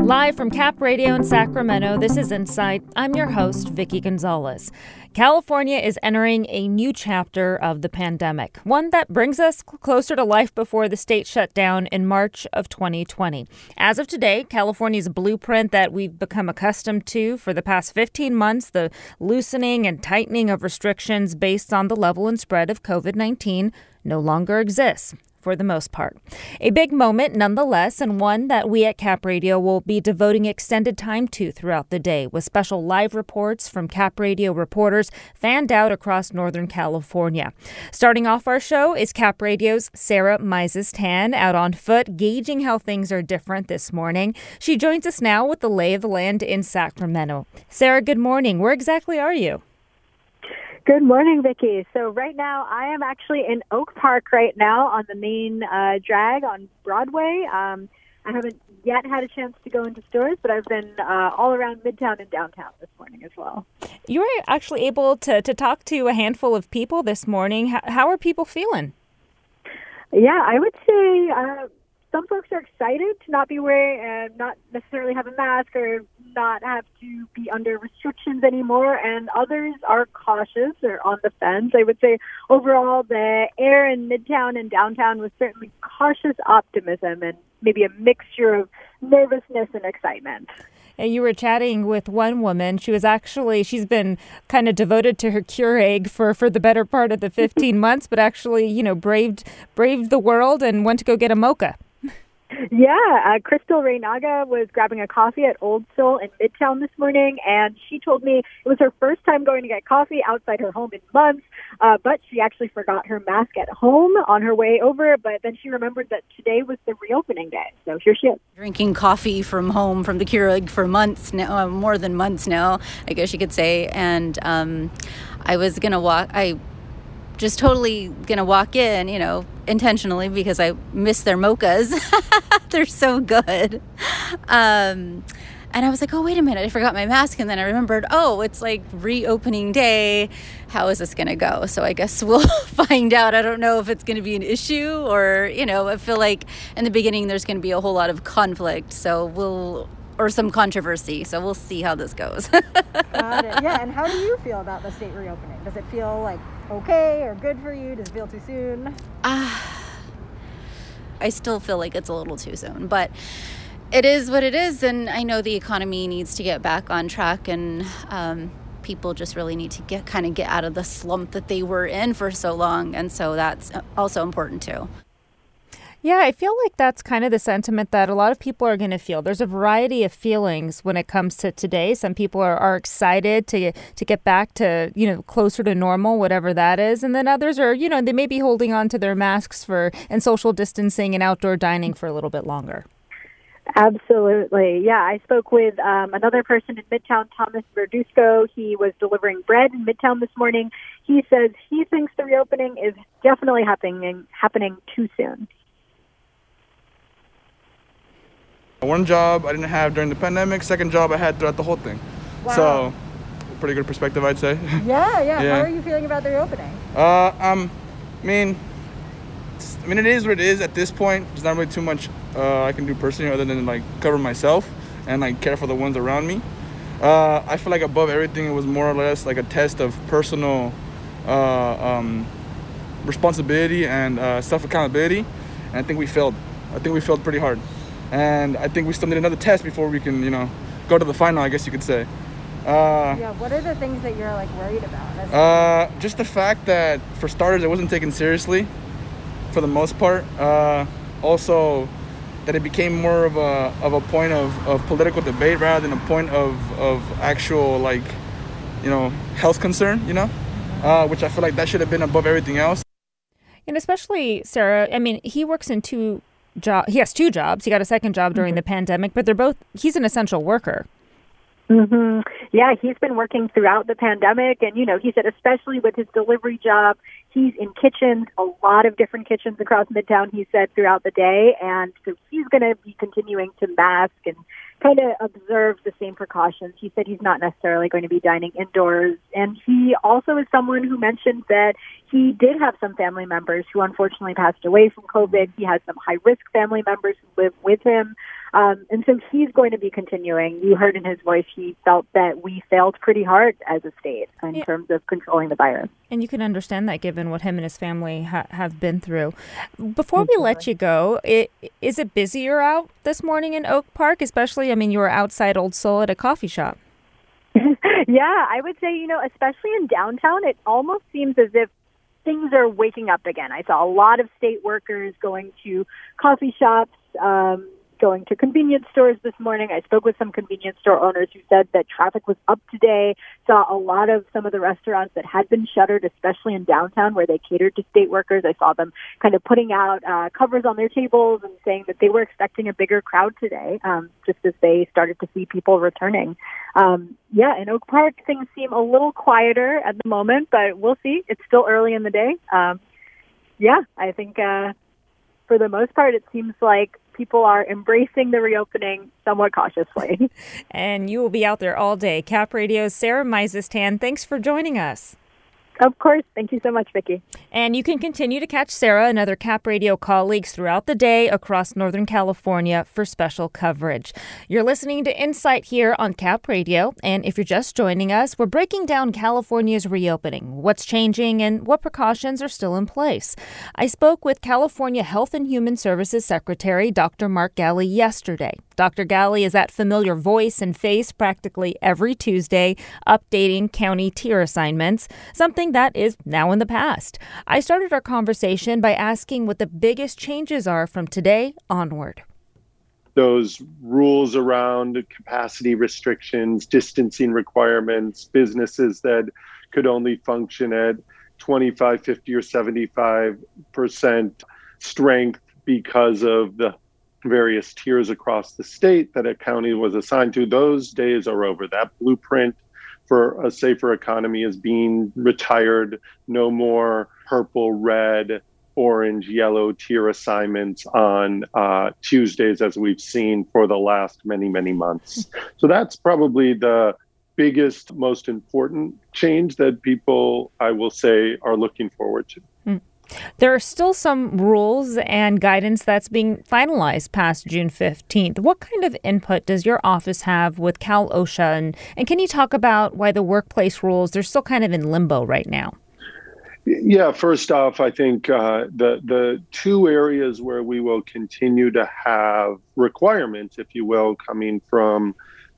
Live from Cap Radio in Sacramento, this is Insight. I'm your host, Vicky Gonzalez. California is entering a new chapter of the pandemic, one that brings us closer to life before the state shut down in March of 2020. As of today, California's blueprint that we've become accustomed to for the past 15 months, the loosening and tightening of restrictions based on the level and spread of COVID-19, no longer exists. For the most part. A big moment nonetheless, and one that we at Cap Radio will be devoting extended time to throughout the day, with special live reports from Cap Radio reporters fanned out across Northern California. Starting off our show is Cap Radio's Sarah Mises-Tan, out on foot, gauging how things are different this morning. She joins us now with the lay of the land in Sacramento. Sarah, good morning. Where exactly are you? Good morning, Vicki. So right now, I am actually in Oak Park right now on the main drag on Broadway. I haven't yet had a chance to go into stores, but I've been all around Midtown and downtown this morning as well. You were actually able to talk to a handful of people this morning. How are people feeling? Yeah, I would say some folks are excited to not be wearing, not necessarily have a mask or not have to be under restrictions anymore, and others are cautious or on the fence. I would say overall the air in Midtown and downtown was certainly cautious optimism and maybe a mixture of nervousness and excitement. And you were chatting with one woman. She's been kind of devoted to her Keurig for the better part of the 15 months, but actually, braved the world and went to go get a mocha. Yeah, Crystal Reynaga was grabbing a coffee at Old Soul in Midtown this morning, and she told me it was her first time going to get coffee outside her home in months, but she actually forgot her mask at home on her way over, but then she remembered that today was the reopening day, so here she is. Drinking coffee from home, from the Keurig for months now, more than months now, I guess you could say, and I was going to walk, just totally gonna walk in, intentionally because I miss their mochas. They're so good. And I was like, oh, wait a minute, I forgot my mask. And then I remembered, it's like reopening day. How is this gonna go? So I guess we'll find out. I don't know if it's gonna be an issue or, I feel like in the beginning there's gonna be a whole lot of conflict. Or some controversy. So we'll see how this goes. Got it. Yeah, and how do you feel about the state reopening? Does it feel like okay or good for you? Does it feel too soon? I still feel like it's a little too soon, but it is what it is, and I know the economy needs to get back on track, and people just really need to get out of the slump that they were in for so long, and so that's also important too. Yeah, I feel like that's kind of the sentiment that a lot of people are going to feel. There's a variety of feelings when it comes to today. Some people are excited to get back to, closer to normal, whatever that is. And then others are, they may be holding on to their masks and social distancing and outdoor dining for a little bit longer. Absolutely. Yeah, I spoke with another person in Midtown, Thomas Verduzco. He was delivering bread in Midtown this morning. He says he thinks the reopening is definitely happening too soon. One job I didn't have during the pandemic, second job I had throughout the whole thing. Wow. So, pretty good perspective, I'd say. Yeah. How are you feeling about the reopening? It is what it is at this point. There's not really too much I can do personally other than cover myself and care for the ones around me. I feel like above everything, it was more or less like a test of personal responsibility and self-accountability. And I think we failed. Pretty hard. And I think we still need another test before we can, go to the final, I guess you could say. What are the things that you're worried about? Just the fact that, for starters, it wasn't taken seriously for the most part. Also, that it became more of a point of political debate rather than a point of actual health concern. Which I feel like that should have been above everything else. And especially Sarah, he works in he has two jobs. He got a second job during the pandemic, but he's an essential worker. Mm-hmm. Yeah, he's been working throughout the pandemic, and, he said especially with his delivery job, he's in kitchens, a lot of different kitchens across Midtown, he said, throughout the day, and so he's going to be continuing to mask and kind of observe the same precautions. He said he's not necessarily going to be dining indoors, and he also is someone who mentioned that he did have some family members who unfortunately passed away from COVID. He has some high-risk family members who live with him. And so he's going to be continuing. You heard in his voice, he felt that we failed pretty hard as a state in terms of controlling the virus. And you can understand that given what him and his family have been through. Before we let you go, is it busier out this morning in Oak Park? Especially, I mean, you were outside Old Soul at a coffee shop. Yeah, I would say, especially in downtown, it almost seems as if things are waking up again. I saw a lot of state workers going to coffee shops, going to convenience stores this morning. I spoke with some convenience store owners who said that traffic was up today. Saw a lot of some of the restaurants that had been shuttered, especially in downtown where they catered to state workers. I saw them kind of putting out covers on their tables and saying that they were expecting a bigger crowd today, just as they started to see people returning. In Oak Park, things seem a little quieter at the moment, but we'll see. It's still early in the day. I think for the most part, it seems like people are embracing the reopening somewhat cautiously. And you will be out there all day. Cap Radio's Sarah Meisestan, thanks for joining us. Of course. Thank you so much, Vicki. And you can continue to catch Sarah and other Cap Radio colleagues throughout the day across Northern California for special coverage. You're listening to Insight here on Cap Radio. And if you're just joining us, we're breaking down California's reopening, what's changing, and what precautions are still in place. I spoke with California Health and Human Services Secretary Dr. Mark Ghaly yesterday. Dr. Ghaly is that familiar voice and face practically every Tuesday, updating county tier assignments, something that is now in the past. I started our conversation by asking what the biggest changes are from today onward. Those rules around capacity restrictions, distancing requirements, businesses that could only function at 25, 50, or 75% strength because of the various tiers across the state that a county was assigned to, those days are over. That blueprint for a safer economy is being retired. No more purple, red, orange, yellow tier assignments on Tuesdays, as we've seen for the last many, many months. So that's probably the biggest, most important change that people, I will say, are looking forward to. There are still some rules and guidance that's being finalized past June 15th. What kind of input does your office have with Cal OSHA? And can you talk about why the workplace rules, they're still kind of in limbo right now? Yeah, first off, I think the two areas where we will continue to have requirements, if you will, coming from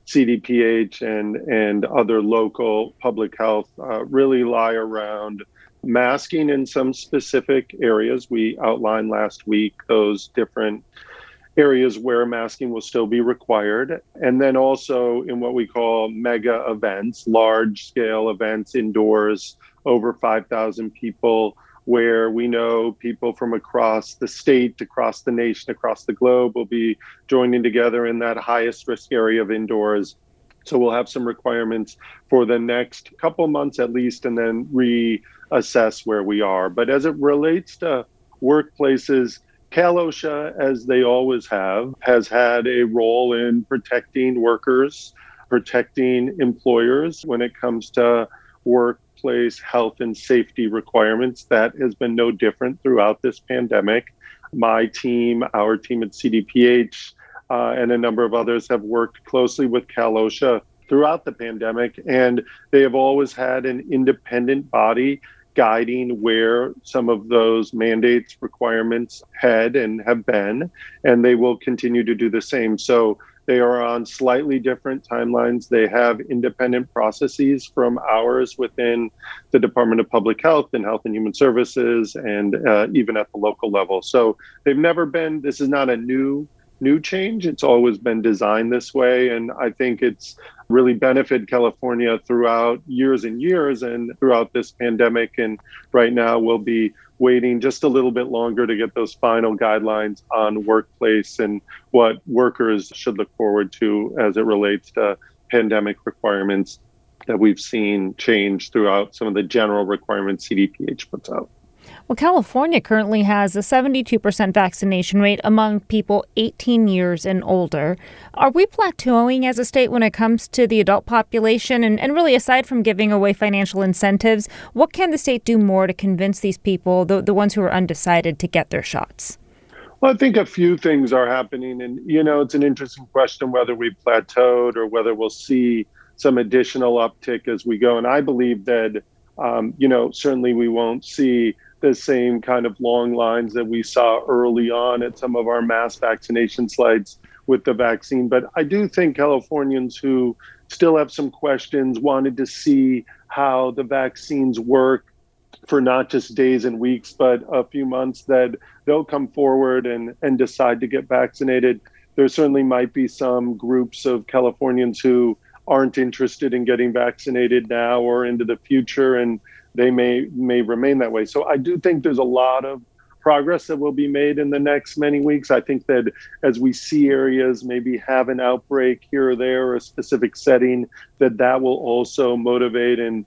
CDPH and other local public health really lie around masking in some specific areas. We outlined last week those different areas where masking will still be required. And then also in what we call mega events, large scale events indoors, over 5,000 people, where we know people from across the state, across the nation, across the globe will be joining together in that highest risk area of indoors. So we'll have some requirements for the next couple months at least, and then reassess where we are. But as it relates to workplaces, Cal OSHA, as they always have, has had a role in protecting workers, protecting employers when it comes to workplace health and safety requirements. That has been no different throughout this pandemic. My team, our team at CDPH, and a number of others have worked closely with Cal OSHA throughout the pandemic, and they have always had an independent body guiding where some of those mandates, requirements had and have been, and they will continue to do the same. So they are on slightly different timelines. They have independent processes from ours within the Department of Public Health and Health and Human Services, and even at the local level. So they've never been, this is not a new change. It's always been designed this way. And I think it's really benefited California throughout years and years and throughout this pandemic. And right now we'll be waiting just a little bit longer to get those final guidelines on workplace and what workers should look forward to as it relates to pandemic requirements that we've seen change throughout some of the general requirements CDPH puts out. Well, California currently has a 72% vaccination rate among people 18 years and older. Are we plateauing as a state when it comes to the adult population? And really, aside from giving away financial incentives, what can the state do more to convince these people, the ones who are undecided, to get their shots? Well, I think a few things are happening. And, it's an interesting question whether we've plateaued or whether we'll see some additional uptick as we go. And I believe that, certainly we won't see the same kind of long lines that we saw early on at some of our mass vaccination sites with the vaccine. But I do think Californians who still have some questions wanted to see how the vaccines work for not just days and weeks, but a few months, that they'll come forward and decide to get vaccinated. There certainly might be some groups of Californians who aren't interested in getting vaccinated now or into the future, and they may remain that way. So I do think there's a lot of progress that will be made in the next many weeks. I think that as we see areas maybe have an outbreak here or there or a specific setting, that will also motivate and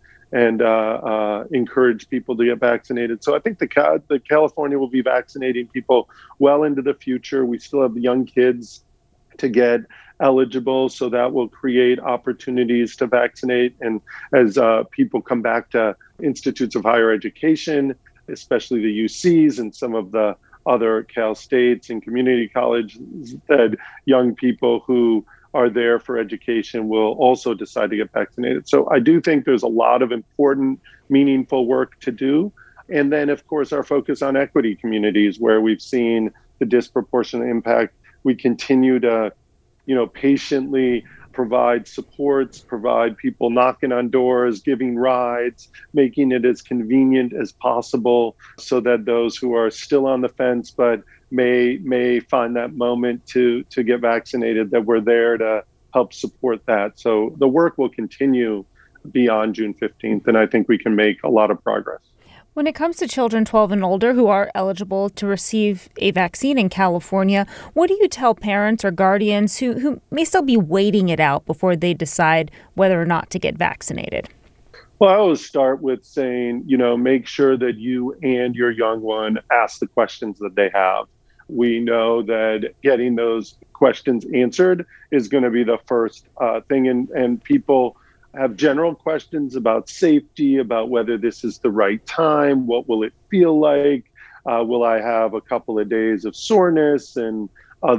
encourage people to get vaccinated. So I think the California will be vaccinating people well into the future. We still have the young kids to get eligible, so that will create opportunities to vaccinate. And as people come back to institutes of higher education, especially the UCs and some of the other Cal States and community colleges, that young people who are there for education will also decide to get vaccinated. So I do think there's a lot of important, meaningful work to do. And then, of course, our focus on equity communities where we've seen the disproportionate impact. We continue to, patiently provide supports, provide people knocking on doors, giving rides, making it as convenient as possible so that those who are still on the fence but may find that moment to get vaccinated, that we're there to help support that. So the work will continue beyond June 15th, and I think we can make a lot of progress. When it comes to children 12 and older who are eligible to receive a vaccine in California, what do you tell parents or guardians who may still be waiting it out before they decide whether or not to get vaccinated? Well, I always start with saying, make sure that you and your young one ask the questions that they have. We know that getting those questions answered is going to be the first thing. And people have general questions about safety, about whether this is the right time, what will it feel like, will I have a couple of days of soreness and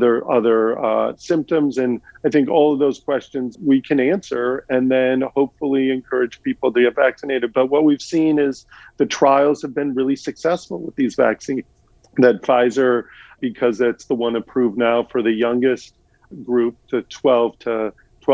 other symptoms. And I think all of those questions we can answer and then hopefully encourage people to get vaccinated. But what we've seen is the trials have been really successful with these vaccines. That Pfizer, because it's the one approved now for the youngest group, the 12 to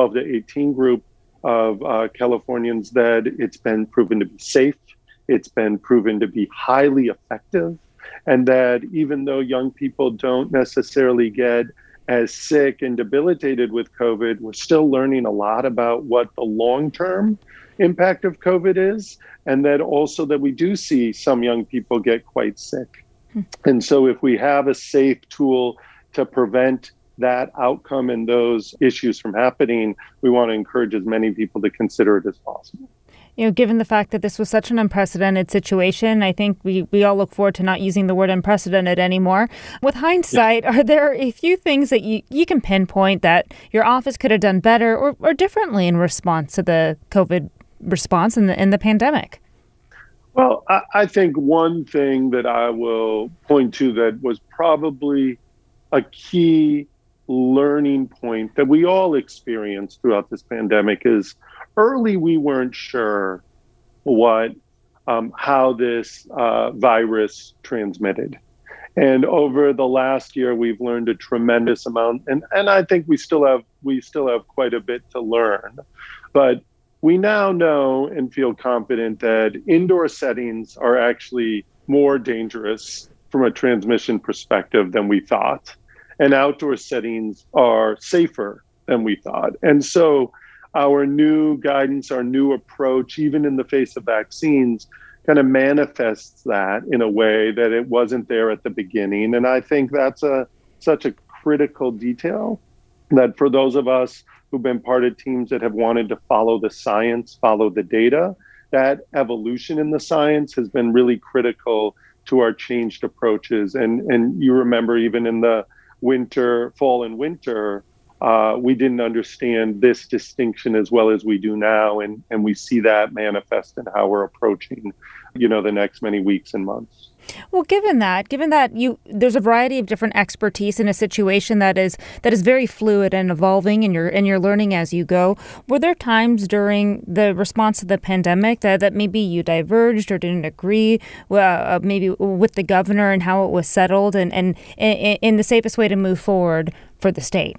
18 group of Californians, that it's been proven to be safe, it's been proven to be highly effective, and that even though young people don't necessarily get as sick and debilitated with COVID, we're still learning a lot about what the long-term impact of COVID is, and that also that we do see some young people get quite sick. And so if we have a safe tool to prevent that outcome and those issues from happening, we want to encourage as many people to consider it as possible. Given the fact that this was such an unprecedented situation, I think we all look forward to not using the word unprecedented anymore. With hindsight, Are there a few things that you can pinpoint that your office could have done better or differently in response to the COVID response in the pandemic? Well, I think one thing that I will point to that was probably a key learning point that we all experienced throughout this pandemic is early we weren't sure how this virus transmitted. And over the last year, we've learned a tremendous amount. And I think we still have quite a bit to learn. But we now know and feel confident that indoor settings are actually more dangerous from a transmission perspective than we thought. And outdoor settings are safer than we thought. And so our new guidance, our new approach, even in the face of vaccines, kind of manifests that in a way that it wasn't there at the beginning. And I think that's such a critical detail that for those of us who've been part of teams that have wanted to follow the science, follow the data, that evolution in the science has been really critical to our changed approaches. And you remember even in the fall and winter, we didn't understand this distinction as well as we do now. And we see that manifest in how we're approaching, the next many weeks and months. Well, there's a variety of different expertise in a situation that is very fluid and evolving, and you're learning as you go. Were there times during the response to the pandemic that maybe you diverged or didn't agree, maybe with the governor and how it was settled, and in the safest way to move forward for the state?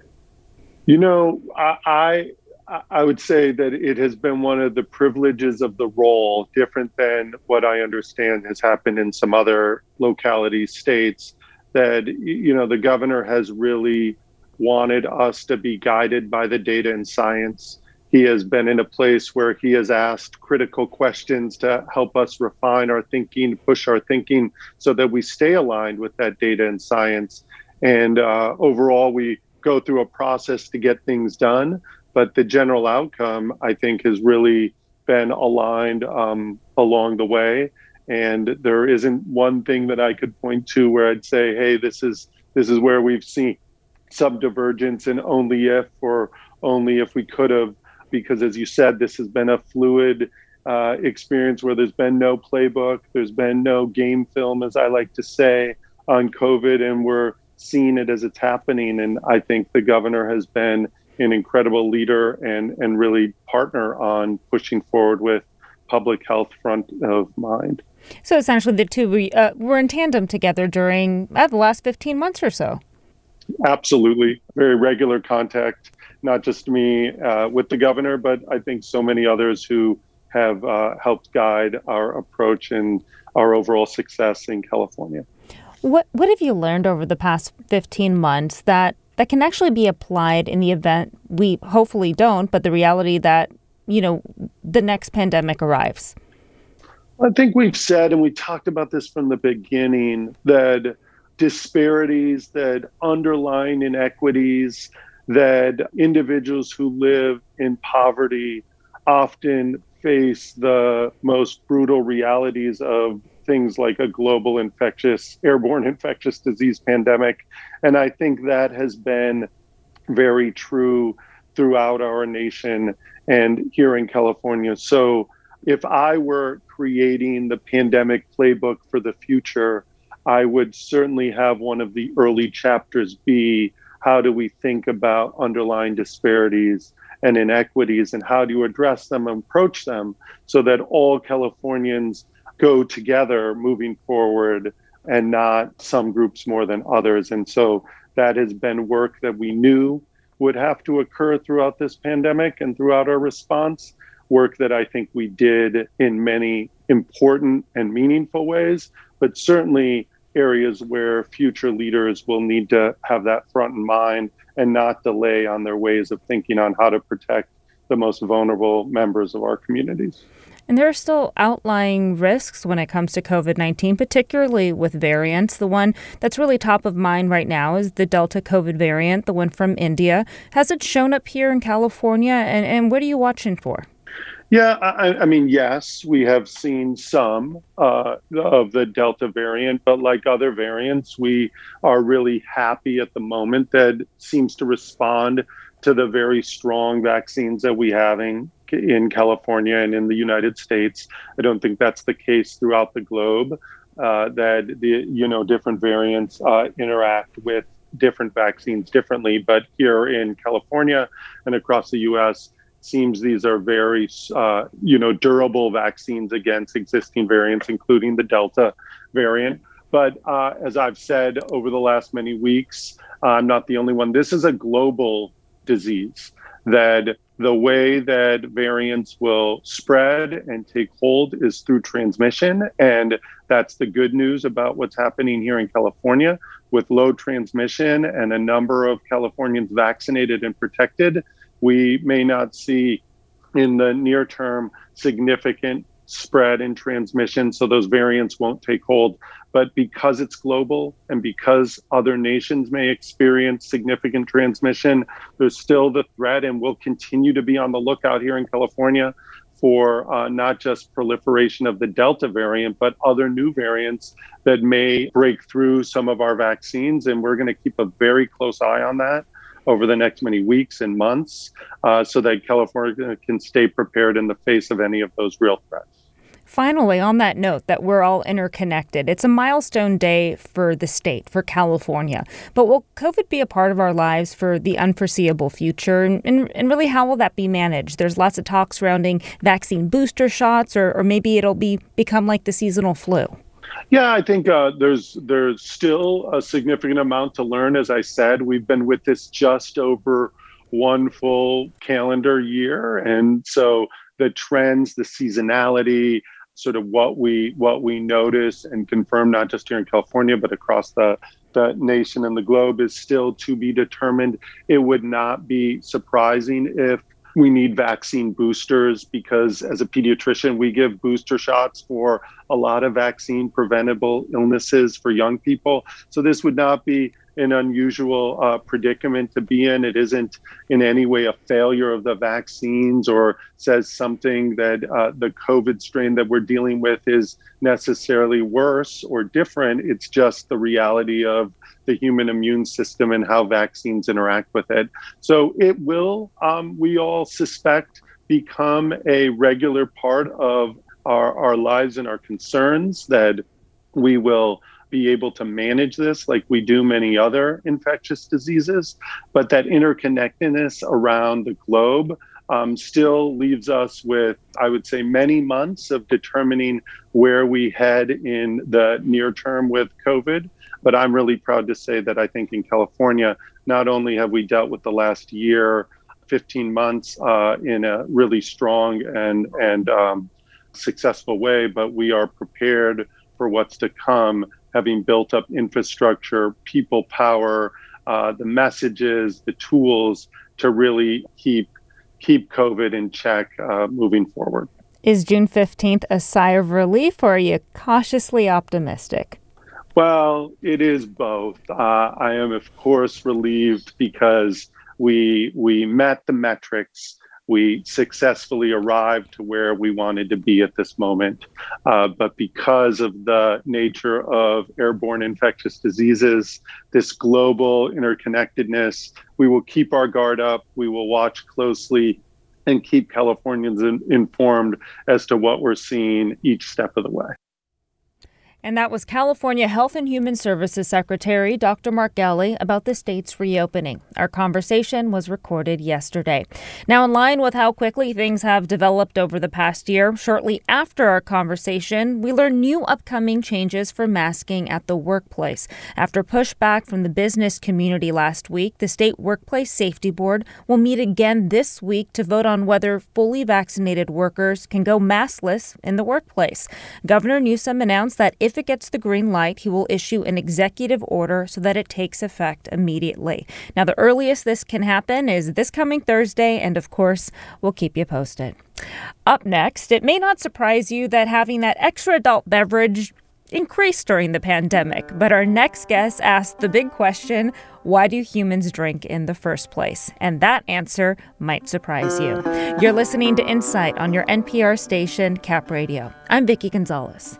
I would say that it has been one of the privileges of the role, different than what I understand has happened in some other localities, states, that, the governor has really wanted us to be guided by the data and science. He has been in a place where he has asked critical questions to help us refine our thinking, push our thinking so that we stay aligned with that data and science. And overall, we go through a process to get things done. But the general outcome, I think, has really been aligned along the way. And there isn't one thing that I could point to where I'd say, hey, this is where we've seen some divergence, and only if we could have, because as you said, this has been a fluid experience where there's been no playbook, there's been no game film, as I like to say, on COVID, and we're seeing it as it's happening. And I think the governor has been an incredible leader and really partner on pushing forward with public health front of mind. So essentially the two were in tandem together during the last 15 months or so. Absolutely. Very regular contact, not just me with the governor, but I think so many others who have helped guide our approach and our overall success in California. What have you learned over the past 15 months that can actually be applied in the event we hopefully don't, but the reality that, the next pandemic arrives? I think we've said, and we talked about this from the beginning, that disparities, that underlying inequities, that individuals who live in poverty often face the most brutal realities of things like a global airborne infectious disease pandemic. And I think that has been very true throughout our nation and here in California. So if I were creating the pandemic playbook for the future, I would certainly have one of the early chapters be, how do we think about underlying disparities and inequities, and how do you address them and approach them so that all Californians go together moving forward and not some groups more than others. And so that has been work that we knew would have to occur throughout this pandemic and throughout our response, work that I think we did in many important and meaningful ways, but certainly areas where future leaders will need to have that front in mind and not delay on their ways of thinking on how to protect the most vulnerable members of our communities. And there are still outlying risks when it comes to COVID-19, particularly with variants. The one that's really top of mind right now is the Delta COVID variant, the one from India. Has it shown up here in California? And what are you watching for? Yeah, I mean, yes, we have seen some of the Delta variant, but like other variants, we are really happy at the moment that it seems to respond to the very strong vaccines that we have in California and in the United States. I don't think that's the case throughout the globe, that the different variants interact with different vaccines differently. But here in California and across the U.S., seems these are very, durable vaccines against existing variants, including the Delta variant. But as I've said over the last many weeks, I'm not the only one. This is a global disease, that the way that variants will spread and take hold is through transmission. And that's the good news about what's happening here in California. With low transmission and a number of Californians vaccinated and protected, we may not see in the near term significant spread and transmission, so those variants won't take hold. But because it's global and because other nations may experience significant transmission, there's still the threat, and we'll continue to be on the lookout here in California for not just proliferation of the Delta variant, but other new variants that may break through some of our vaccines. And we're going to keep a very close eye on that over the next many weeks and months so that California can stay prepared in the face of any of those real threats. Finally, on that note that we're all interconnected, it's a milestone day for the state, for California. But will COVID be a part of our lives for the unforeseeable future? And really, how will that be managed? There's lots of talk surrounding vaccine booster shots, or maybe it'll become like the seasonal flu. Yeah, I think there's still a significant amount to learn. As I said, we've been with this just over one full calendar year. And so the trends, the seasonality, sort of what we notice and confirm, not just here in California, but across the nation and the globe, is still to be determined. It would not be surprising if we need vaccine boosters, because as a pediatrician, we give booster shots for a lot of vaccine preventable illnesses for young people. So this would not be an unusual predicament to be in. It isn't in any way a failure of the vaccines or says something that the COVID strain that we're dealing with is necessarily worse or different. It's just the reality of the human immune system and how vaccines interact with it. So it will, we all suspect, become a regular part of our lives and our concerns, that we will be able to manage this like we do many other infectious diseases. But that interconnectedness around the globe still leaves us with, I would say, many months of determining where we head in the near term with COVID. But I'm really proud to say that I think in California, not only have we dealt with the last year, 15 months in a really strong and successful way, but we are prepared for what's to come, having built up infrastructure, people power, the messages, the tools to really keep COVID in check moving forward. Is June 15th a sigh of relief, or are you cautiously optimistic? Well, it is both. I am, of course, relieved because we met the metrics. We successfully arrived to where we wanted to be at this moment. But because of the nature of airborne infectious diseases, this global interconnectedness, we will keep our guard up. We will watch closely and keep Californians informed as to what we're seeing each step of the way. And that was California Health and Human Services Secretary Dr. Mark Ghaly about the state's reopening. Our conversation was recorded yesterday. Now, in line with how quickly things have developed over the past year, shortly after our conversation, we learned new upcoming changes for masking at the workplace. After pushback from the business community last week, the State Workplace Safety Board will meet again this week to vote on whether fully vaccinated workers can go maskless in the workplace. Governor Newsom announced that if it gets the green light, he will issue an executive order so that it takes effect immediately. Now, the earliest this can happen is this coming Thursday, and of course, we'll keep you posted. Up next, it may not surprise you that having that extra adult beverage increased during the pandemic, but our next guest asked the big question, why do humans drink in the first place? And that answer might surprise you. You're listening to Insight on your NPR station, Cap Radio. I'm Vicki Gonzalez.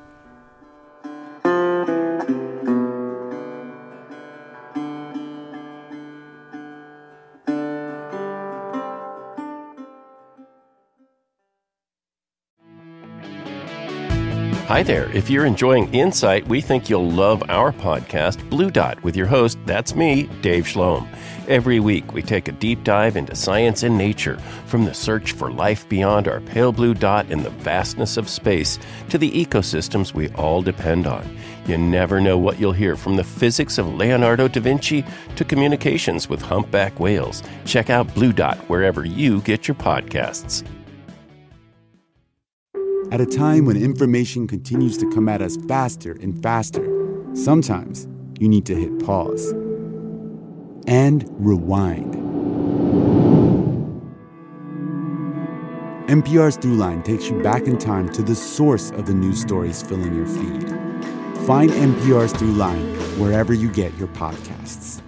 Hi there. If you're enjoying Insight, we think you'll love our podcast, Blue Dot, with your host, that's me, Dave Schloem. Every week, we take a deep dive into science and nature, from the search for life beyond our pale blue dot in the vastness of space to the ecosystems we all depend on. You never know what you'll hear, from the physics of Leonardo da Vinci to communications with humpback whales. Check out Blue Dot wherever you get your podcasts. At a time when information continues to come at us faster and faster, sometimes you need to hit pause and rewind. NPR's Throughline takes you back in time to the source of the news stories filling your feed. Find NPR's Throughline wherever you get your podcasts.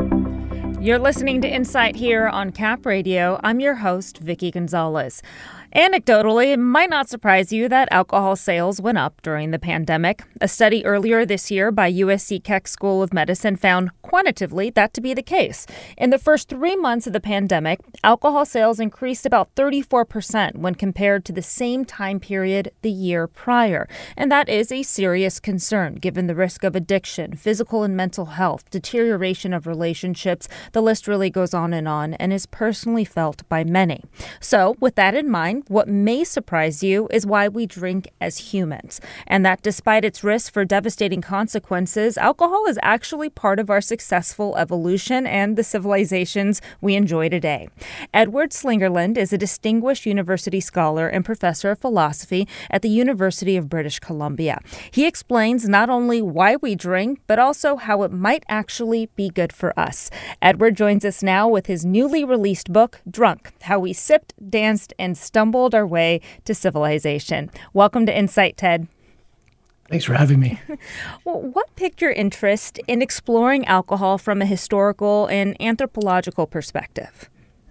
You're listening to Insight here on Cap Radio. I'm your host, Vicki Gonzalez. Anecdotally, it might not surprise you that alcohol sales went up during the pandemic. A study earlier this year by USC Keck School of Medicine found quantitatively that to be the case. In the first 3 months of the pandemic, alcohol sales increased about 34% when compared to the same time period the year prior. And that is a serious concern given the risk of addiction, physical and mental health, deterioration of relationships. The list really goes on and is personally felt by many. So, with that in mind, what may surprise you is why we drink as humans, and that despite its risk for devastating consequences, alcohol is actually part of our successful evolution and the civilizations we enjoy today. Edward Slingerland is a distinguished university scholar and professor of philosophy at the University of British Columbia. He explains not only why we drink, but also how it might actually be good for us. Edward joins us now with his newly released book, Drunk: How We Sipped, Danced, and Stumbled our way to civilization. Welcome to Insight, Ted. Thanks for having me. Well, what piqued your interest in exploring alcohol from a historical and anthropological perspective?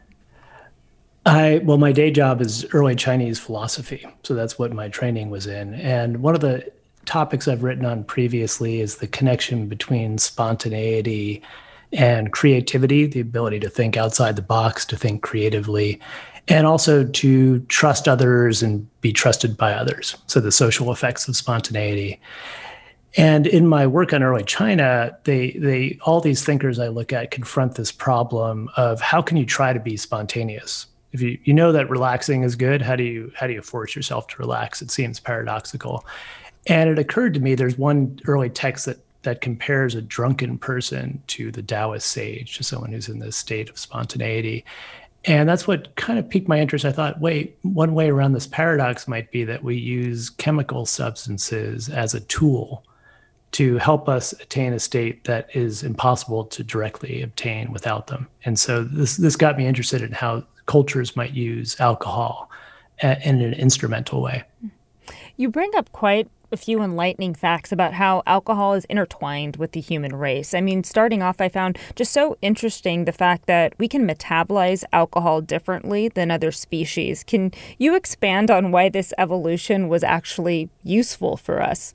My day job is early Chinese philosophy, so that's what my training was in. And one of the topics I've written on previously is the connection between spontaneity and creativity, the ability to think outside the box, to think creatively, and also to trust others and be trusted by others. So the social effects of spontaneity. And in my work on early China, they all these thinkers I look at confront this problem of how can you try to be spontaneous? If you know that relaxing is good, how do you force yourself to relax? It seems paradoxical. And it occurred to me there's one early text that compares a drunken person to the Taoist sage, to someone who's in this state of spontaneity. And that's what kind of piqued my interest. I thought, wait, one way around this paradox might be that we use chemical substances as a tool to help us attain a state that is impossible to directly obtain without them. And so this got me interested in how cultures might use alcohol in an instrumental way. You bring up quite a few enlightening facts about how alcohol is intertwined with the human race. I mean, starting off, I found just so interesting the fact that we can metabolize alcohol differently than other species. Can you expand on why this evolution was actually useful for us?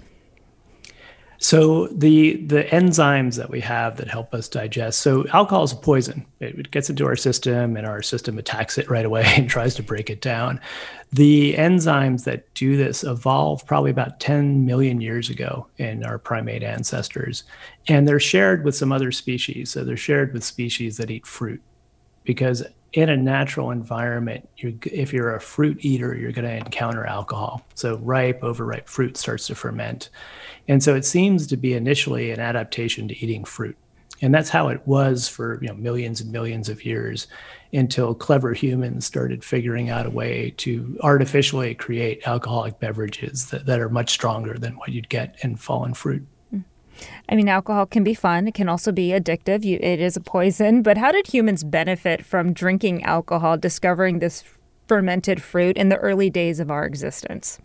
So the enzymes that we have that help us digest, so alcohol is a poison. It gets into our system and our system attacks it right away and tries to break it down. The enzymes that do this evolved probably about 10 million years ago in our primate ancestors. And they're shared with some other species. So they're shared with species that eat fruit, because in a natural environment, if you're a fruit eater, you're going to encounter alcohol. So ripe, overripe fruit starts to ferment. And so it seems to be initially an adaptation to eating fruit. And that's how it was for millions and millions of years, until clever humans started figuring out a way to artificially create alcoholic beverages that are much stronger than what you'd get in fallen fruit. I mean, alcohol can be fun. It can also be addictive. It is a poison. But how did humans benefit from drinking alcohol, discovering this fermented fruit in the early days of our existence?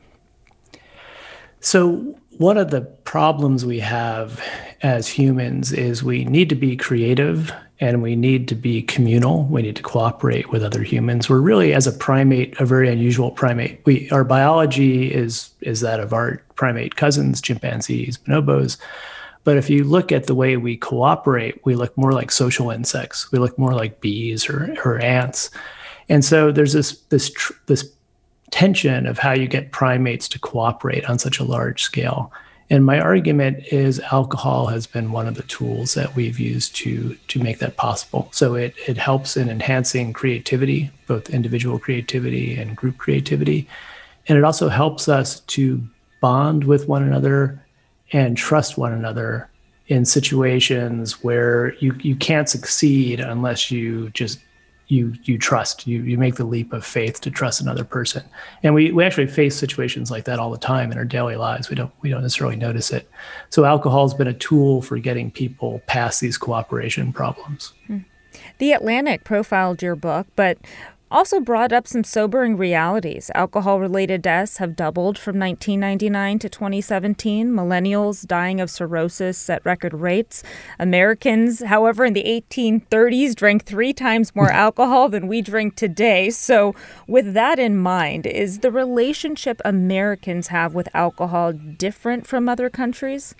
So one of the problems we have as humans is we need to be creative and we need to be communal. We need to cooperate with other humans. We're really, as a primate, a very unusual primate. Our biology is that of our primate cousins, chimpanzees, bonobos. But if you look at the way we cooperate, we look more like social insects. We look more like bees or ants. And so there's this tension of how you get primates to cooperate on such a large scale. And my argument is alcohol has been one of the tools that we've used to make that possible. So it helps in enhancing creativity, both individual creativity and group creativity. And it also helps us to bond with one another and trust one another in situations where you can't succeed unless you just you trust. You make the leap of faith to trust another person. And we actually face situations like that all the time in our daily lives. We don't necessarily notice it. So alcohol has been a tool for getting people past these cooperation problems. The Atlantic profiled your book, but also brought up some sobering realities. Alcohol-related deaths have doubled from 1999 to 2017. Millennials dying of cirrhosis at record rates. Americans, however, in the 1830s drank 3 times more alcohol than we drink today. So with that in mind, is the relationship Americans have with alcohol different from other countries?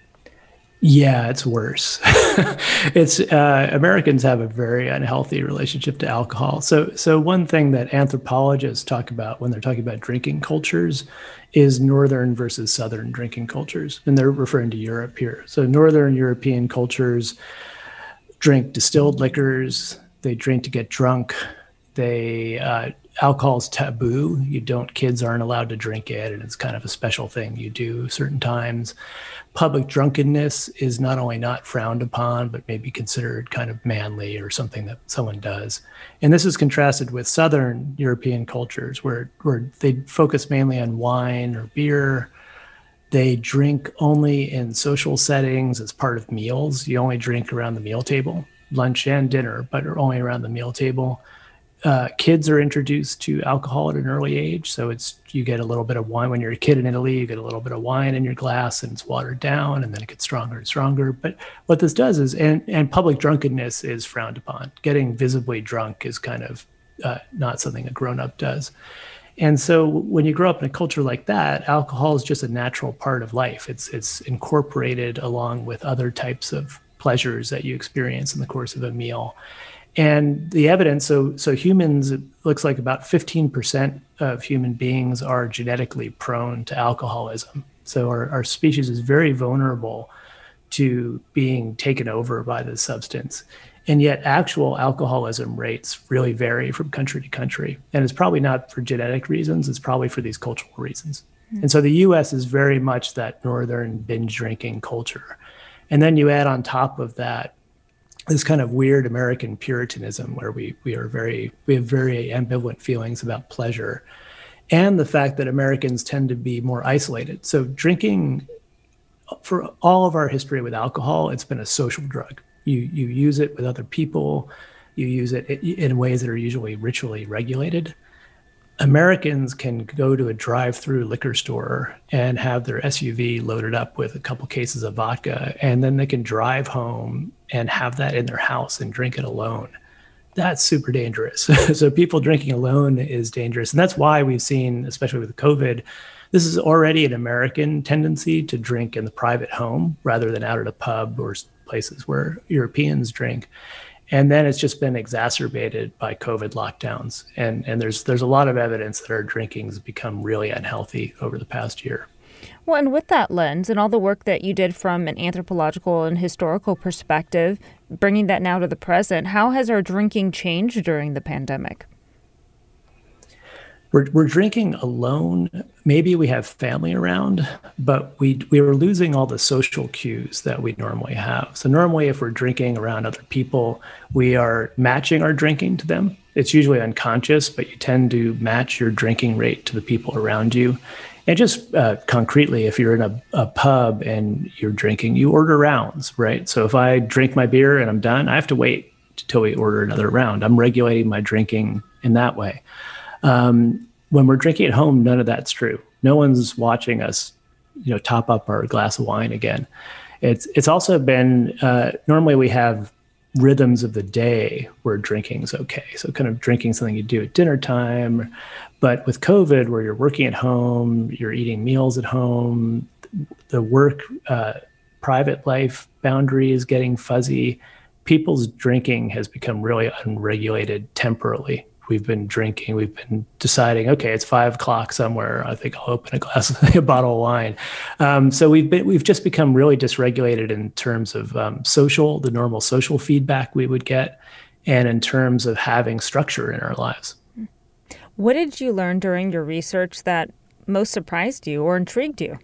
Yeah, it's worse. Americans have a very unhealthy relationship to alcohol. So one thing that anthropologists talk about when they're talking about drinking cultures is northern versus southern drinking cultures, and they're referring to Europe here. So northern European cultures drink distilled liquors. They drink to get drunk. Alcohol's taboo. Kids aren't allowed to drink it, and it's kind of a special thing you do certain times. Public drunkenness is not only not frowned upon, but maybe considered kind of manly or something that someone does. And this is contrasted with Southern European cultures where they focus mainly on wine or beer. They drink only in social settings as part of meals. You only drink around the meal table, lunch and dinner, but only around the meal table. Kids are introduced to alcohol at an early age. So you get a little bit of wine. When you're a kid in Italy, you get a little bit of wine in your glass and it's watered down, and then it gets stronger and stronger. But what this does is, and public drunkenness is frowned upon. Getting visibly drunk is kind of not something a grown-up does. And so when you grow up in a culture like that, alcohol is just a natural part of life. It's incorporated along with other types of pleasures that you experience in the course of a meal. And the evidence, so humans, it looks like about 15% of human beings are genetically prone to alcoholism. So our species is very vulnerable to being taken over by this substance. And yet actual alcoholism rates really vary from country to country. And it's probably not for genetic reasons, it's probably for these cultural reasons. Mm-hmm. And so the US is very much that northern binge drinking culture. And then you add on top of that this kind of weird American Puritanism where we have very ambivalent feelings about pleasure, and the fact that Americans tend to be more isolated. So drinking, for all of our history with alcohol, it's been a social drug. You use it with other people, you use it in ways that are usually ritually regulated. Americans can go to a drive-through liquor store and have their SUV loaded up with a couple cases of vodka, and then they can drive home and have that in their house and drink it alone. That's super dangerous. So people drinking alone is dangerous. And that's why we've seen, especially with COVID, this is already an American tendency to drink in the private home rather than out at a pub or places where Europeans drink. And then it's just been exacerbated by COVID lockdowns. And there's a lot of evidence that our drinking has become really unhealthy over the past year. Well, and with that lens and all the work that you did from an anthropological and historical perspective, bringing that now to the present, how has our drinking changed during the pandemic? We're drinking alone. Maybe we have family around, but we were losing all the social cues that we normally have. So normally if we're drinking around other people, we are matching our drinking to them. It's usually unconscious, but you tend to match your drinking rate to the people around you. And just concretely, if you're in a pub and you're drinking, you order rounds, right? So if I drink my beer and I'm done, I have to wait until we order another round. I'm regulating my drinking in that way. When we're drinking at home, none of that's true. No one's watching us, top up our glass of wine again. It's also been, normally we have rhythms of the day where drinking's okay. So kind of drinking something you do at dinner time. But with COVID, where you're working at home, you're eating meals at home, the work, private life boundary is getting fuzzy. People's drinking has become really unregulated temporally. We've been drinking, we've been deciding, okay, it's 5:00 somewhere. I think I'll open a bottle of wine. So we've just become really dysregulated in terms of the normal social feedback we would get, and in terms of having structure in our lives. What did you learn during your research that most surprised you or intrigued you?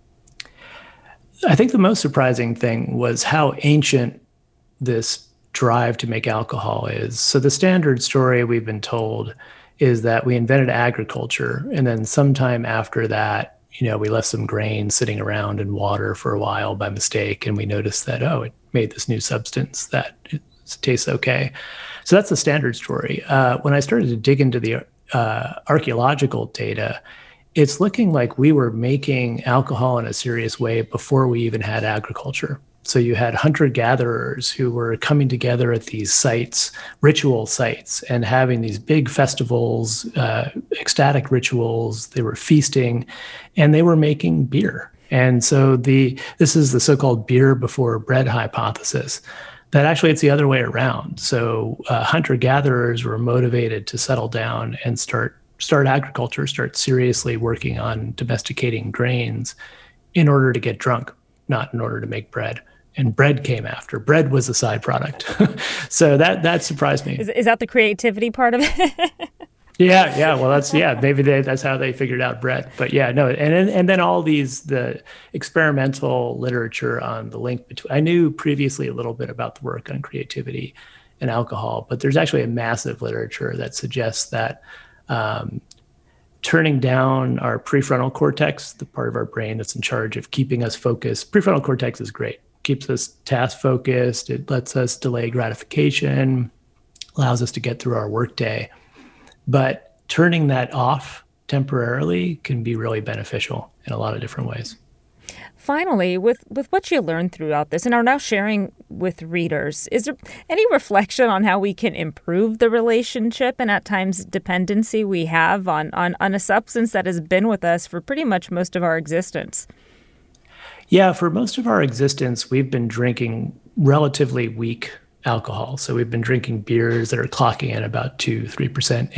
I think the most surprising thing was how ancient this drive to make alcohol is. So the standard story we've been told is that we invented agriculture, and then sometime after that, we left some grain sitting around in water for a while by mistake, and we noticed that, it made this new substance that tastes okay. So that's the standard story. When I started to dig into the archaeological data, it's looking like we were making alcohol in a serious way before we even had agriculture. So you had hunter-gatherers who were coming together at these sites, ritual sites, and having these big festivals, ecstatic rituals. They were feasting, and they were making beer. And so this is the so-called beer before bread hypothesis, that actually it's the other way around. So hunter-gatherers were motivated to settle down and start agriculture, start seriously working on domesticating grains in order to get drunk, not in order to make bread. And bread came after. Bread was a side product. So that surprised me. Is that the creativity part of it? Yeah. Well, maybe that's how they figured out bread. But yeah, no. And then all the experimental literature on the link between. I knew previously a little bit about the work on creativity and alcohol, but there's actually a massive literature that suggests that turning down our prefrontal cortex, the part of our brain that's in charge of keeping us focused. Prefrontal cortex is great. Keeps us task focused. It lets us delay gratification, allows us to get through our workday. But turning that off temporarily can be really beneficial in a lot of different ways. Finally, with what you learned throughout this and are now sharing with readers, is there any reflection on how we can improve the relationship and at times dependency we have on a substance that has been with us for pretty much most of our existence? Yeah, for most of our existence, we've been drinking relatively weak alcohol. So we've been drinking beers that are clocking in about 2-3%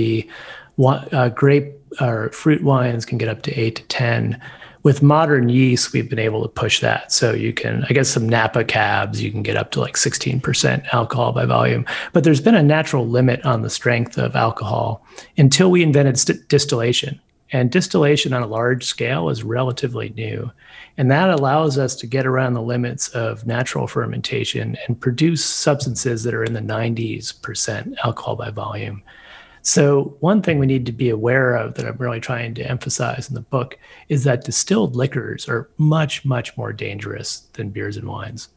ABV. Grape or fruit wines can get up to 8 to 10. With modern yeast, we've been able to push that. So you can, I guess, some Napa cabs, you can get up to like 16% alcohol by volume. But there's been a natural limit on the strength of alcohol until we invented distillation. And distillation on a large scale is relatively new. And that allows us to get around the limits of natural fermentation and produce substances that are in the 90% alcohol by volume. So one thing we need to be aware of that I'm really trying to emphasize in the book is that distilled liquors are much, much more dangerous than beers and wines.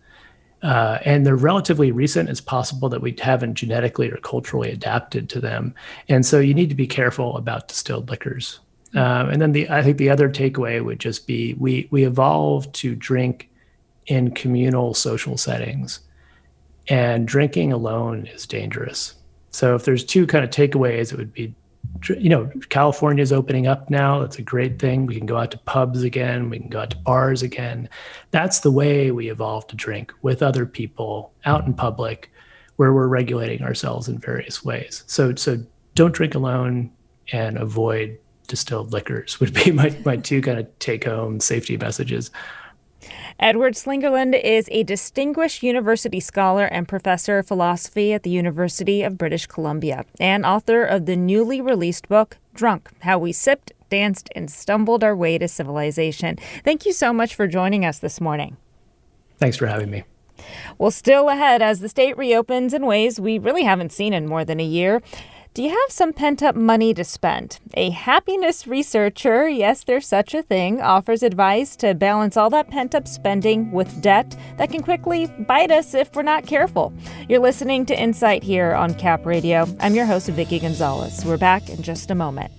And they're relatively recent. It's possible that we haven't genetically or culturally adapted to them. And so you need to be careful about distilled liquors. And then I think the other takeaway would just be we evolved to drink in communal social settings, and drinking alone is dangerous. So if there's two kind of takeaways, it would be, California is opening up now. That's a great thing. We can go out to pubs again. We can go out to bars again. That's the way we evolved to drink, with other people out in public, where we're regulating ourselves in various ways. So don't drink alone and avoid distilled liquors would be my two kind of take-home safety messages. Edward Slingerland is a distinguished university scholar and professor of philosophy at the University of British Columbia and author of the newly released book, Drunk: How We Sipped, Danced, and Stumbled Our Way to Civilization. Thank you so much for joining us this morning. Thanks for having me. Well, still ahead as the state reopens in ways we really haven't seen in more than a year. Do you have some pent-up money to spend? A happiness researcher, yes, there's such a thing, offers advice to balance all that pent-up spending with debt that can quickly bite us if we're not careful. You're listening to Insight here on Cap Radio. I'm your host, Vicki Gonzalez. We're back in just a moment.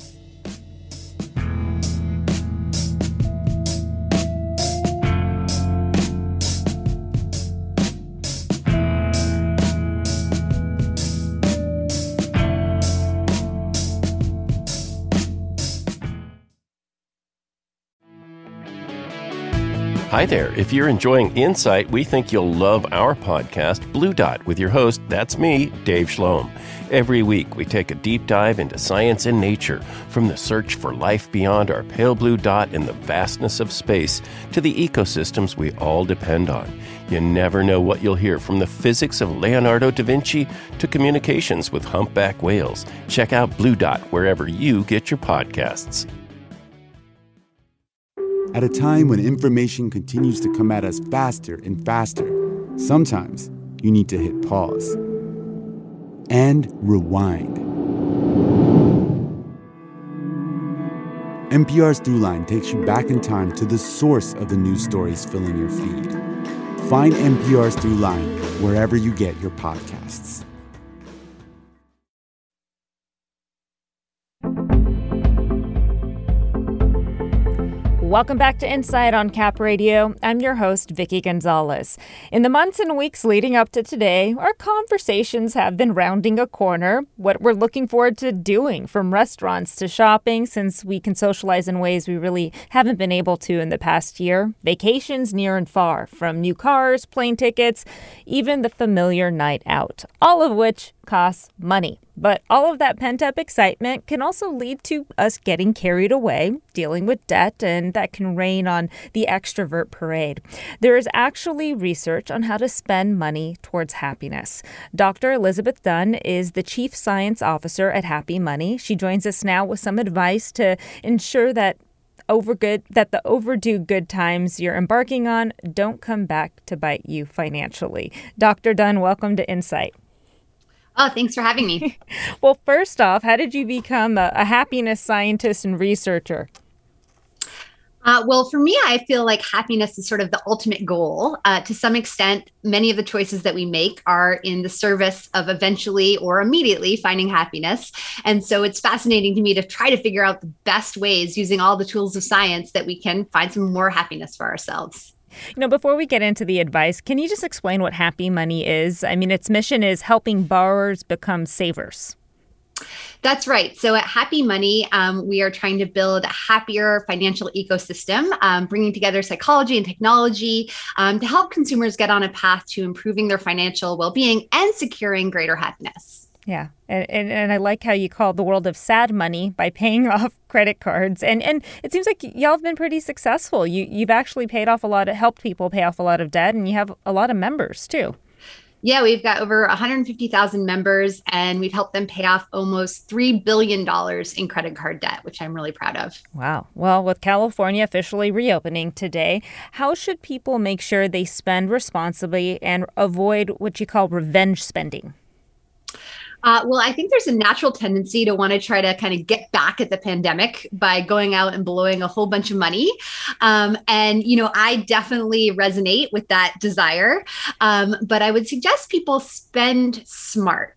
Hi there. If you're enjoying Insight, we think you'll love our podcast, Blue Dot, with your host, that's me, Dave Schloem. Every week, we take a deep dive into science and nature, from the search for life beyond our pale blue dot in the vastness of space to the ecosystems we all depend on. You never know what you'll hear, from the physics of Leonardo da Vinci to communications with humpback whales. Check out Blue Dot wherever you get your podcasts. At a time when information continues to come at us faster and faster, sometimes you need to hit pause and rewind. NPR's Throughline takes you back in time to the source of the news stories filling your feed. Find NPR's Throughline wherever you get your podcasts. Welcome back to Insight on Cap Radio. I'm your host, Vicki Gonzalez. In the months and weeks leading up to today, our conversations have been rounding a corner, what we're looking forward to doing, from restaurants to shopping, since we can socialize in ways we really haven't been able to in the past year, vacations near and far, from new cars, plane tickets, even the familiar night out, all of which costs money. But all of that pent-up excitement can also lead to us getting carried away, dealing with debt, and that can rain on the extrovert parade. There is actually research on how to spend money towards happiness. Dr. Elizabeth Dunn is the Chief Science Officer at Happy Money. She joins us now with some advice to ensure that the overdue good times you're embarking on don't come back to bite you financially. Dr. Dunn, welcome to Insight. Oh, thanks for having me. Well, first off, how did you become a happiness scientist and researcher? Well, for me, I feel like happiness is sort of the ultimate goal. To some extent, many of the choices that we make are in the service of eventually or immediately finding happiness. And so it's fascinating to me to try to figure out the best ways using all the tools of science that we can find some more happiness for ourselves. Before we get into the advice, can you just explain what Happy Money is? I mean, its mission is helping borrowers become savers. That's right. So at Happy Money, we are trying to build a happier financial ecosystem, bringing together psychology and technology to help consumers get on a path to improving their financial well-being and securing greater happiness. Yeah. And I like how you call the world of sad money by paying off credit cards. And it seems like y'all have been pretty successful. You've actually helped people pay off a lot of debt, and you have a lot of members too. Yeah, we've got over 150,000 members, and we've helped them pay off almost $3 billion in credit card debt, which I'm really proud of. Wow. Well, with California officially reopening today, how should people make sure they spend responsibly and avoid what you call revenge spending? Well, I think there's a natural tendency to want to try to kind of get back at the pandemic by going out and blowing a whole bunch of money. I definitely resonate with that desire. But I would suggest people spend smart.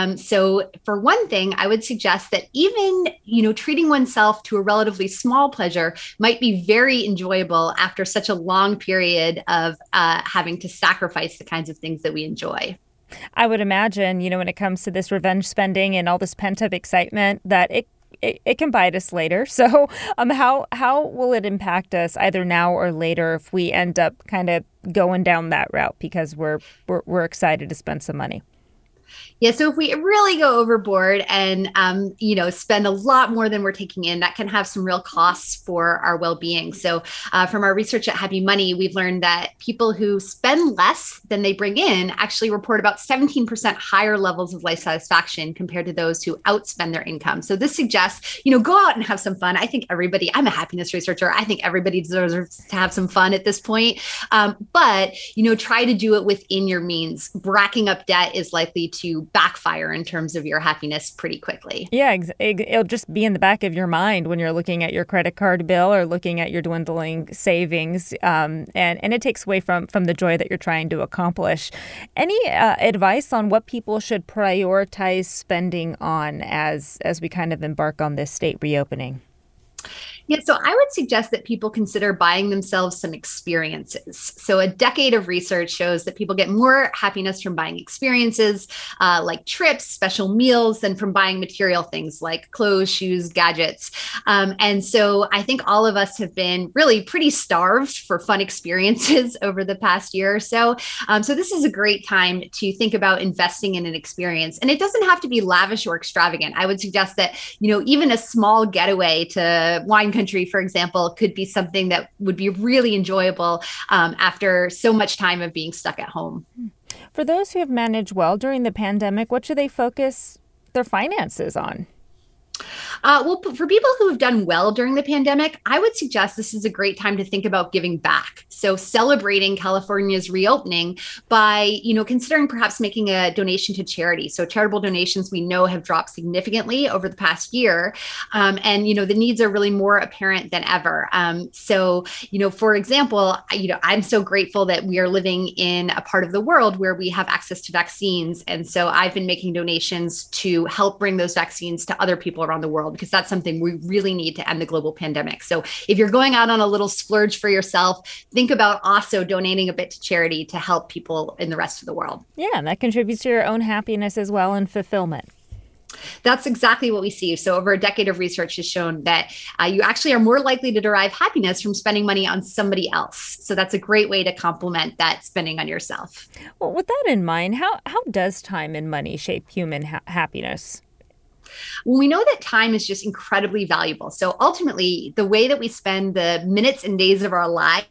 So for one thing, I would suggest that even, treating oneself to a relatively small pleasure might be very enjoyable after such a long period of having to sacrifice the kinds of things that we enjoy. I would imagine, when it comes to this revenge spending and all this pent-up excitement, that it can bite us later. So how will it impact us either now or later if we end up kind of going down that route because we're excited to spend some money? Yeah, so if we really go overboard and, spend a lot more than we're taking in, that can have some real costs for our well-being. So from our research at Happy Money, we've learned that people who spend less than they bring in actually report about 17% higher levels of life satisfaction compared to those who outspend their income. So this suggests, go out and have some fun. I think I'm a happiness researcher. I think everybody deserves to have some fun at this point. But try to do it within your means. Racking up debt is likely to backfire in terms of your happiness pretty quickly. Yeah, it'll just be in the back of your mind when you're looking at your credit card bill or looking at your dwindling savings, and it takes away from the joy that you're trying to accomplish. Any advice on what people should prioritize spending on as we kind of embark on this state reopening? Yeah, so I would suggest that people consider buying themselves some experiences. So a decade of research shows that people get more happiness from buying experiences like trips, special meals, than from buying material things like clothes, shoes, gadgets. And so I think all of us have been really pretty starved for fun experiences over the past year or so. So this is a great time to think about investing in an experience. And it doesn't have to be lavish or extravagant. I would suggest that, even a small getaway to wine country, for example, could be something that would be really enjoyable after so much time of being stuck at home. For those who have managed well during the pandemic, what should they focus their finances on? Well, for people who have done well during the pandemic, I would suggest this is a great time to think about giving back. So celebrating California's reopening by, considering perhaps making a donation to charity. So charitable donations we know have dropped significantly over the past year. And the needs are really more apparent than ever. So, for example, I'm so grateful that we are living in a part of the world where we have access to vaccines. And so I've been making donations to help bring those vaccines to other people around the world, because that's something we really need to end the global pandemic. So if you're going out on a little splurge for yourself, think about also donating a bit to charity to help people in the rest of the world. Yeah, and that contributes to your own happiness as well and fulfillment. That's exactly what we see. So over a decade of research has shown that you actually are more likely to derive happiness from spending money on somebody else. So that's a great way to complement that spending on yourself. Well, with that in mind, how does time and money shape human happiness? Well, we know that time is just incredibly valuable. So ultimately, the way that we spend the minutes and days of our lives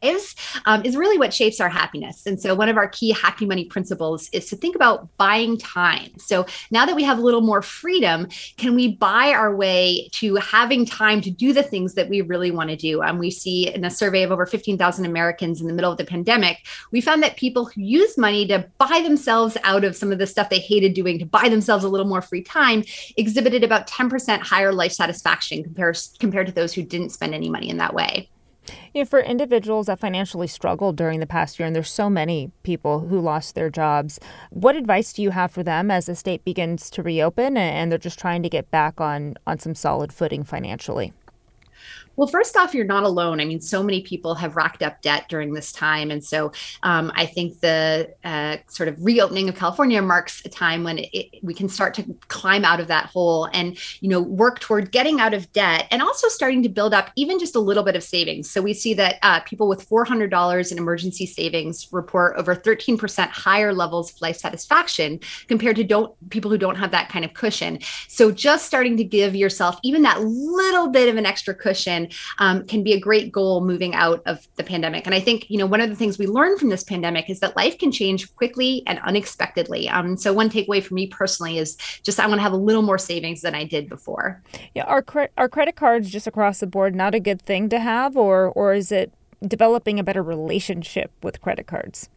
is really what shapes our happiness. And so one of our key Happy Money principles is to think about buying time. So now that we have a little more freedom, can we buy our way to having time to do the things that we really want to do? We see in a survey of over 15,000 Americans in the middle of the pandemic, we found that people who use money to buy themselves out of some of the stuff they hated doing, to buy themselves a little more free time, exhibited about 10% higher life satisfaction compared to those who didn't spend any money in that way. For individuals that financially struggled during the past year, and there's so many people who lost their jobs, what advice do you have for them as the state begins to reopen and they're just trying to get back on some solid footing financially? Well, first off, you're not alone. I mean, so many people have racked up debt during this time. And so I think the sort of reopening of California marks a time when we can start to climb out of that hole and, work toward getting out of debt and also starting to build up even just a little bit of savings. So we see that people with $400 in emergency savings report over 13% higher levels of life satisfaction compared to people who don't have that kind of cushion. So just starting to give yourself even that little bit of an extra cushion can be a great goal moving out of the pandemic. And I think, one of the things we learned from this pandemic is that life can change quickly and unexpectedly. So one takeaway for me personally is just I want to have a little more savings than I did before. Yeah, are credit cards just across the board not a good thing to have, or is it developing a better relationship with credit cards?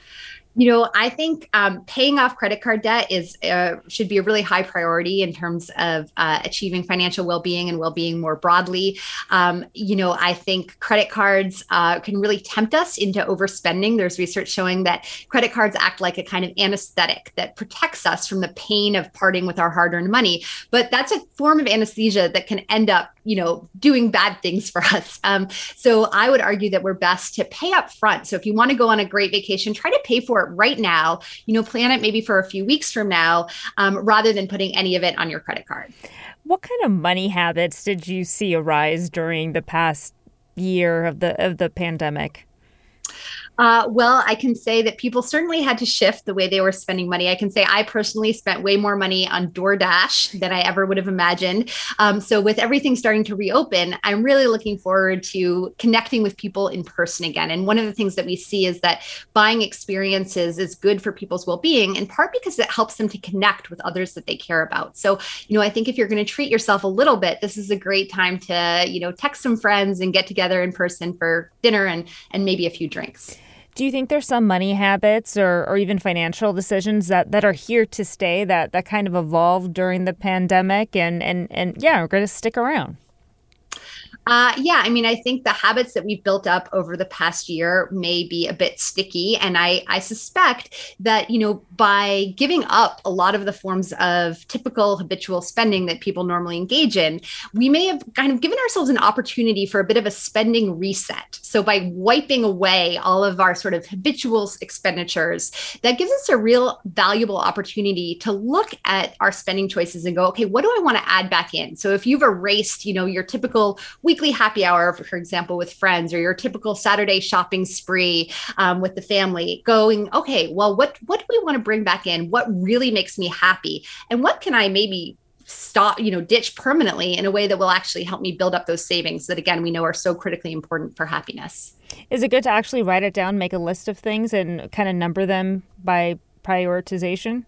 I think paying off credit card debt should be a really high priority in terms of achieving financial well-being and well-being more broadly. I think credit cards can really tempt us into overspending. There's research showing that credit cards act like a kind of anesthetic that protects us from the pain of parting with our hard-earned money. But that's a form of anesthesia that can end up doing bad things for us. So I would argue that we're best to pay up front. So if you want to go on a great vacation, try to pay for it right now, plan it maybe for a few weeks from now, rather than putting any of it on your credit card. What kind of money habits did you see arise during the past year of the pandemic? Well, I can say that people certainly had to shift the way they were spending money. I can say I personally spent way more money on DoorDash than I ever would have imagined. So with everything starting to reopen, I'm really looking forward to connecting with people in person again. And one of the things that we see is that buying experiences is good for people's well-being, in part because it helps them to connect with others that they care about. So, I think if you're going to treat yourself a little bit, this is a great time to, text some friends and get together in person for dinner and maybe a few drinks. Do you think there's some money habits or even financial decisions that are here to stay that kind of evolved during the pandemic and are going to stick around? I think the habits that we've built up over the past year may be a bit sticky. And I suspect that, by giving up a lot of the forms of typical habitual spending that people normally engage in, we may have kind of given ourselves an opportunity for a bit of a spending reset. So by wiping away all of our sort of habitual expenditures, that gives us a real valuable opportunity to look at our spending choices and go, okay, what do I want to add back in? So if you've erased, your typical weekly happy hour, for example, with friends, or your typical Saturday shopping spree with the family, going, okay, well, what do we want to bring back in? What really makes me happy? And what can I maybe stop, ditch permanently in a way that will actually help me build up those savings that, again, we know are so critically important for happiness? Is it good to actually write it down, make a list of things and kind of number them by prioritization?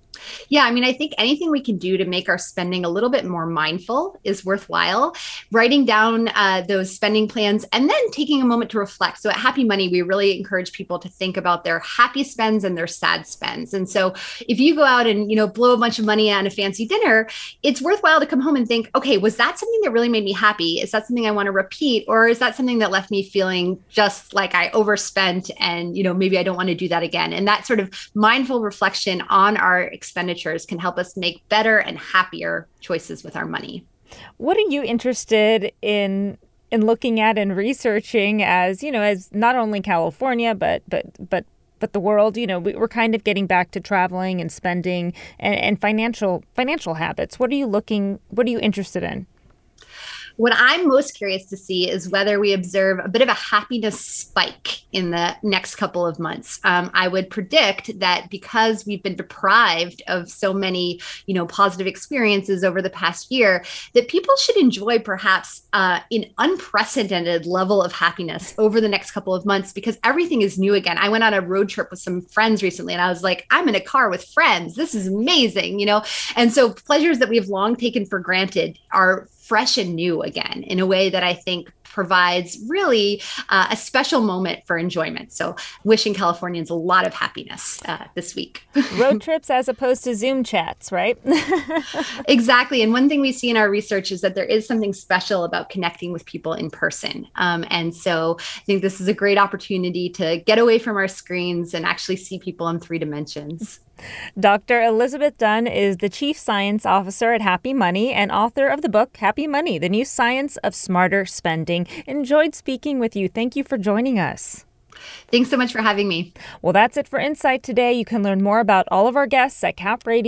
Yeah, I mean, I think anything we can do to make our spending a little bit more mindful is worthwhile. Writing down those spending plans and then taking a moment to reflect. So at Happy Money, we really encourage people to think about their happy spends and their sad spends. And so if you go out and, blow a bunch of money on a fancy dinner, it's worthwhile to come home and think, okay, was that something that really made me happy? Is that something I want to repeat? Or is that something that left me feeling just like I overspent and, maybe I don't want to do that again? And that sort of mindful reflection on our expenditures can help us make better and happier choices with our money. What are you interested in looking at and researching as not only California, but the world? We're kind of getting back to traveling and spending and financial habits. What are you interested in? What I'm most curious to see is whether we observe a bit of a happiness spike in the next couple of months. I would predict that because we've been deprived of so many, positive experiences over the past year, that people should enjoy perhaps an unprecedented level of happiness over the next couple of months because everything is new again. I went on a road trip with some friends recently and I was like, I'm in a car with friends. This is amazing, And so pleasures that we've long taken for granted are fresh and new again in a way that I think provides really a special moment for enjoyment. So wishing Californians a lot of happiness this week. Road trips as opposed to Zoom chats, right? Exactly. And one thing we see in our research is that there is something special about connecting with people in person. And so I think this is a great opportunity to get away from our screens and actually see people in 3 dimensions. Dr. Elizabeth Dunn is the Chief Science Officer at Happy Money and author of the book, Happy Money, The New Science of Smarter Spending. Enjoyed speaking with you. Thank you for joining us. Thanks so much for having me. Well, that's it for Insight today. You can learn more about all of our guests at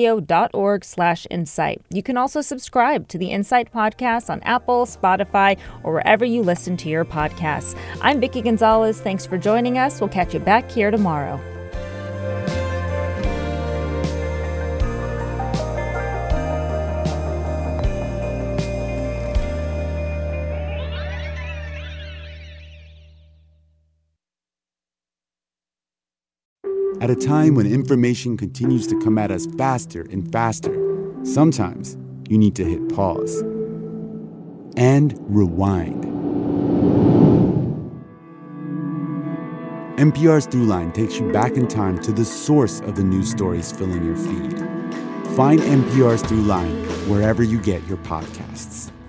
capradio.org/insight. You can also subscribe to the Insight podcast on Apple, Spotify, or wherever you listen to your podcasts. I'm Vicki Gonzalez. Thanks for joining us. We'll catch you back here tomorrow. At a time when information continues to come at us faster and faster, sometimes you need to hit pause and rewind. NPR's Throughline takes you back in time to the source of the news stories filling your feed. Find NPR's Throughline wherever you get your podcasts.